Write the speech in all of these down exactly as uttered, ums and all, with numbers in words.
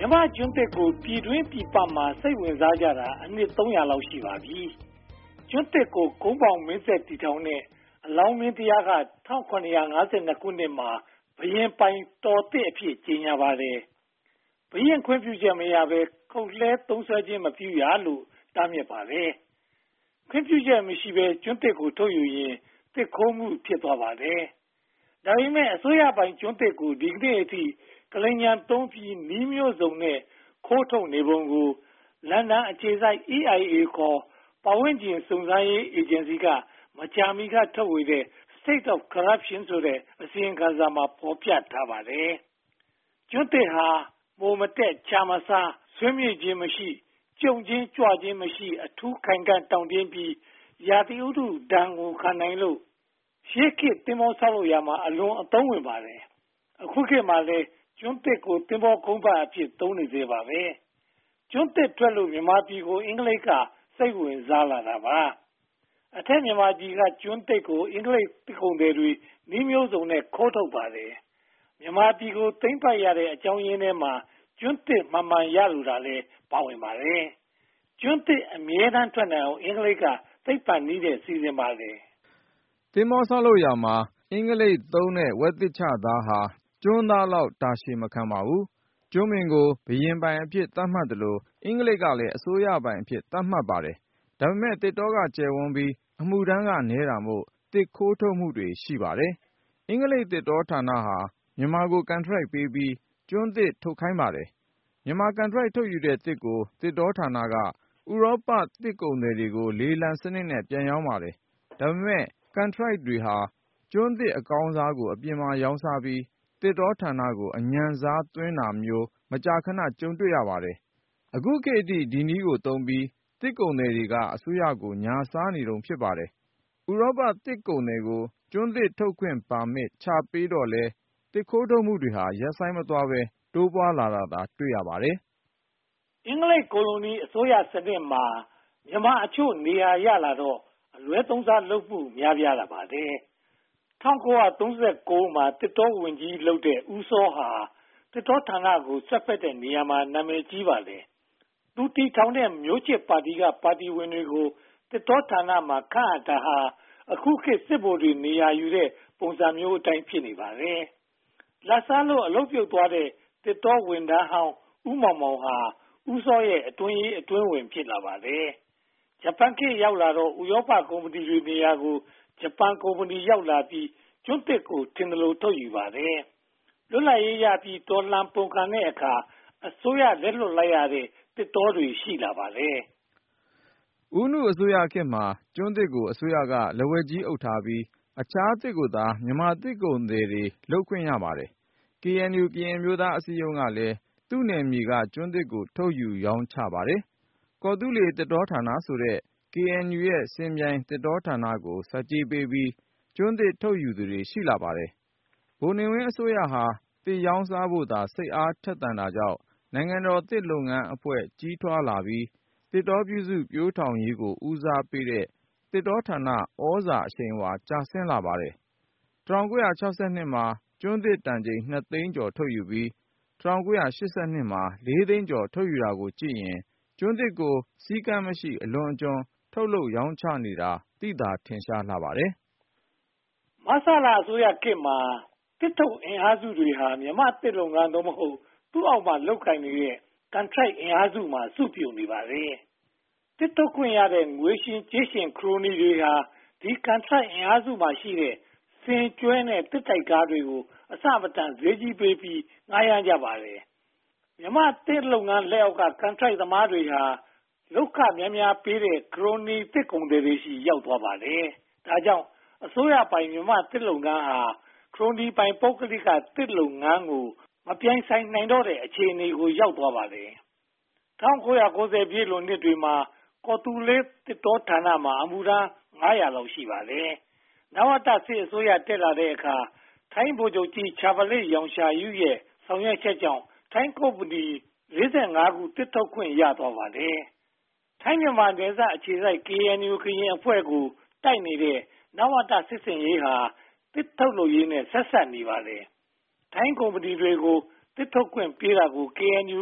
မြန်မာကျွန်းသစ်ကိုပြည်တွင်းပြည်ပမှာစိတ်ဝင်စားကြတာအနှစ်သုံးရာလောက်ရှိပါပြီ။ကျွန်းသစ်ကိုကုန်းပေါင်မင်းဆက်တည်ထောင်တဲ့အလောင်းမင်းတရားက၁၇၅၂ခုနှစ်မှာဘုရင်ပိုင်တော်သစ်အဖြစ်ကြေညာပါတယ်။ဘုရင်ခွင့်ပြုချက်မရဘဲခုတ်လှဲသုံးစွဲခြင်းမပြုရလို့တားမြစ်ပါတယ်။ခွင့်ပြုချက်မရှိဘဲကျွန်းသစ်ကိုထုတ်ယူရင်သစ်ခိုးမှုဖြစ်သွားပါတယ်။ဒါပေမဲ့အစိုးရပိုင်ကျွန်းသစ်ကိုဒီကနေ့အထိကလိန်ညာသုံးပြီးနည်းမျိုးစုံနဲ့ခိုးထုတ်နေပုံကိုလန်ဒန်အခြေစိုက် E I A ခေါ်ပတ်ဝန်းကျင်စုံစမ်းရေးအေဂျင်စီကမကြာမီကထုတ်ဝေတဲ့ State of Corruption ဆိုတဲ့အစီရင်ခံစာမှာဖော်ပြထားပါတယ်။ကျွန်းသစ်ဟာမိုမတက်ချာမစားဆွေးမြေ့ခြင်းမရှိကြုံချင်းကြွခြင်းမရှိအထူးခိုင်ခံ့တောင့်တင်းပြီးရာသီဥတုဒဏ်ကိုခံနိုင်လို့ရှေးခေတ်သင်္ဘောဆောက်လုပ်ရာမှာအလွန်အသုံးဝင်ပါတယ်။အခုခေတ်မှာလည်းကျွန်းသစ်ကိုသင်္ဘောကုန်းပတ်အဖြစ်သုံးနေသေးပါပဲ။ကျွန်းသစ်ထွက်လို့မြန်မာပြည်ကိုအင်္ဂလိပ်ကစိတ်ဝင်စားလာတာပါ။အထက်မြန်မာပြည်ကကျွန်းသစ်ကိုအင်္ဂလိပ်သစ်ကုန်သည်တွေနည်းမျိုးစုံနဲ့ခိုးထုတ်ပါတယ်။မြန်မာပြည်ကိုသိမ်းပိုက်ရတဲ့အကြောင်းရင်းထဲမှာကျွန်းသစ်မှန်မှန်ရလိုတာလည်းပါဝင်ပါတယ်။ကျွန်းသစ်အမြဲတမ်းထွက်နိုင်အောင်အင်္ဂလိပ်ကသိပ္ပံနည်းနဲ့စီစဉ်ပါတယ်။သင်္ဘောဆောက်လုပ်ရာမှာအင်္ဂလိပ်သုံးတဲ့ဝက်သစ်ချသားဟာကျွန်းသားလောက်တာရှည်မခံပါဘူး။ကျွန်းပင်ကိုဘုရင်ပိုင်အဖြစ်သတ်မှတ်သလိုအင်္ဂလိပ်ကလည်းအစိုးရပိုင်အဖြစ်သတ်မှတ်ပါတယ်။ဒါပေမဲ့သစ်တောကကျယ်ဝန်းပြီးအမှုထမ်းကနည်းတာမို့သစ်ခိုးထုတ်မှုတွေရှိပါတယ်။အင်္ဂလိပ်သစ်တောဌာနဟာမြန်မာကိုကန်ထရိုက်ပေးပြီးကျွန်းသစ်ထုတ်ခိုင်းပါတယ်။မြန်မာကန်ထရိုက်ထုတ်ယူတဲ့သစ်ကိုသစ်တောဌာနကဥရောပသစ်ကုန်သည်တွေကိုလေလံစနစ်နဲ့ပြန်ရောင်းပါတယ်။ဒါပေမဲ့ကန်ထရိုက်တွေဟာကျွန်းသစ်အကောင်းစားကိုအပြင်မှာရောင်းစားပြီးသစ်တောဌာနကိုအညံ့စားသွင်းတာမျိုးမကြာခဏကြုံတွေ့ရပါတယ်။အခုခေတ်အထိဒီနည်းကိုသုံးပြီးသစ်ကုန်သည်တွေကအစိုးရကိုညာစားနေတုန်းဖြစ်ပါတယ်။ဥရောပသစ်ကုန်သည်ကိုကျွန်းသစ်ထုတ်ခွင့်ပါမစ်ချပေးတော့လဲသစ်ခိုးထုတ်မှုတွေဟာရပ်ဆိုင်းမသွားဘဲတိုးပွားလာတာသာတွေ့ရပါတယ်။အင်္ဂလိပ်ကိုလိုနီအစိုးရစနစ်မှာမြန်မာအချို့နေရာရလာတော့အလွဲသုံးစားလုပ်မှုများပြားလာပါတယ်။၁၉၃၉မှာသစ်တောဝန်ကြီးလုပ်တဲ့ဦးစောဟာသစ်တောဌာနကိုဆက်ဖက်တဲ့နေရာမှာနာမည်ကြီးပါတယ်။သူတည်ထောင်တဲ့မျိုးချစ်ပါတီကပါတီဝင်တွေကိုသစ်တောဌာနမှာခန့်အပ်တာဟာအခုခေတ်စစ်ဗိုလ်တွေနေရာယူတဲ့ပုံစံမျိုးအတိုင်းဖြစ်နေပါတယ်။လက်စားလို့အလုပ်ပြုတ်သွားတဲ့သစ်တောဝန်ထမ်းဟောင်းဦးမောင်မောင်ဟာဦးစောရဲ့အတွင်းရေးအတွင်းဝင်ဖြစ်လာပါတယ်။ဂျပန်ခေတ်ရောက်လာတော့ဥရောပကုမ္ပဏီတွေနေရာကိုဂျပန်ကုမ္ပဏီရောက်လာပြီးကျွန်းသစ်ကိုထင်သလိုထုတ်ယူပါတယ်။လွတ်လပ်ရေးရပြီးတော်လှန်ပုန်ကန်တဲ့အခါအစိုးရလက်လွတ်လိုက်ရတဲ့သစ်တောတွေရှိလာပါတယ်။ဦးနုအစိုးရခေတ်မှာကျွန်းသစ်ကိုအစိုးရကလက်ဝဲကြီးအုပ်ထားပြီးအခြားသစ်ကိုသာမြန်မာသစ်ကုန်သည်တွေလုပ်ခွင့်ရပါတယ်။ K N U ကရင်အမျိုးသားအစည်းအရုံးကလည်းသူ့နယ်မြေကကျွန်းသစ်ကိုထုတ်ယူရောင်းချပါတယ်။ကော်သူးလေသစ်တောဌာနဆိုတဲ့ K N U ရဲ့စင်ပြိုင်သစ်တောဌာနကိုဆက်ကြေးပေးပြီးကျွန်းသစ်ထုတ်ယူသူတွေရှိလာပါတယ်။ဗိုလ်နေဝင်းအစိုးရဟာသစ်ရောင်းစားဖို့သာစိတ်အားထက်သန်တာကြောင့်နိုင်ငံတော်သစ်လုပ်ငန်းအဖွဲ့ကြီးထွားလာပြီးသစ်တောပြုစုပျိုးထောင်ရေးကိုဦးစားပေးတဲ့သစ်တောဌာနဩဇာအရှိန်အဝါကျဆင်းလာပါတယ်။၁၉၆၂မှာကျွန်းသစ်တန်ချိန်နှစ်သိန်းကျော်ထုတ်ယူပြီး၁၉၈၂မှာလေးသိန်းကျော်ထုတ်ယူတာကိုကြည့်ရင်ကျွန်းသစ်ကိုစည်းကမ်းမရှိအလွန်အကျွံထုတ်လုပ်ရောင်းချနေတာသိသာထင်ရှားလှပါတယ်။မဆလအစိုးရခေတ်မှာသစ်ထုတ်အင်အားစုတွေဟာမြန်မာသစ်လုပ်ငန်းသို့မဟုတ်သူ့အောက်မှာလုပ်ကိုင်နေတဲ့ကန်ထရိုက်အင်အားစုမှာစုပြုံနေပါတယ်။သစ်ထုတ်ခွင့်ရတဲ့ငွေရှင်ကြေးရှင်ခရိုနီတွေဟာဒီကန်ထရိုက်အင်အားစုမှာရှိတဲ့စင်ကျွဲနဲ့သစ်တိုက်ကားတွေကိုအစမတန်ဈေးကြီးပေးပြီးငှားရမ်းကြပါတယ်။မြန်မာသစ်လုပ်ငန်းလက်အောက်ကကန်ထရိုက်သမားတွေဟာလောက်ခများများပေးတဲ့ခရိုနီသစ်ကုန်တွေရှိရောက်သွားပါတယ်။ဒါကြောင့်အစိုးရပိုင်မြန်မာသစ်လုပ်ငန်းဟာခရိုနီပိုင်ပုဂ္ဂလိကသစ်လုပ်ငန်းကိုမပြိုင်ဆိုင်နိုင်တော့တဲ့အခြေအနေကိုရောက်သွားပါတယ်။၁၉၉၀ပြည့်လွန်နှစ်တွေမှာကော်တူးလေးသစ်တောဌာနမှာအမှုထမ်းငါးရာလောက်ရှိပါတယ်။နဝတစစ်အစိုးရတက်လာတဲ့အခါထိုင်းဗိုလ်ချုပ်ကြီးချာဗလိရောင်ရှာယူရဲ့ဆောင်ရွက်ချက်ကြောင့်ထိုင်းကုမ္ပဏီလေးဆယ်ငါးခုသစ်ထုတ်ခွင့်ရသွားပါတယ်။ထိုင်းမြန်မာနယ်စပ်အခြေစိုက် K N U ကရင်အဖွဲ့ကိုတိုက်နေတဲ့နဝတစစ်စင်ရေးဟာသစ်ထုတ်လုပ်ရေးနဲ့ဆက်စပ်နေပါတယ်။ထိုင်းကုမ္ပဏီတွေကိုသစ်ထုတ်ခွင့်ပေးတာကို K N U က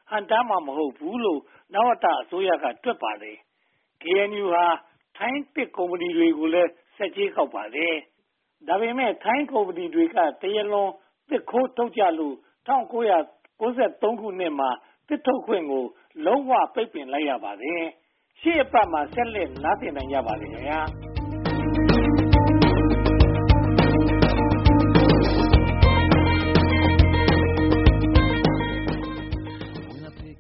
ဟန်တားမှာမဟုတ်ဘူးလို့နဝတအစိုးရကတွက်ပါတယ် ကေအန်ယူ ဟာထိုင်းတစ်ကုမ္ပဏီတွေကိုလည်းဆက်ကြေးကောက်ပါတယ်ဒါပေမဲ့ထိုင်းကုမ္ပဏီတွေကတရားလွန်တစ်ခိုးထုတ်ကြလို့၁၉၉၃ ခုနှစ်မှာတစ်ထုတ်ခွင့်ကိုလုံးဝပိတ်ပင်လိုက်ရပါတယ်ရှေ့အပတ်မှာဆက်လက်နားဆင်နိုင်ကြပါလေခင်ဗျာ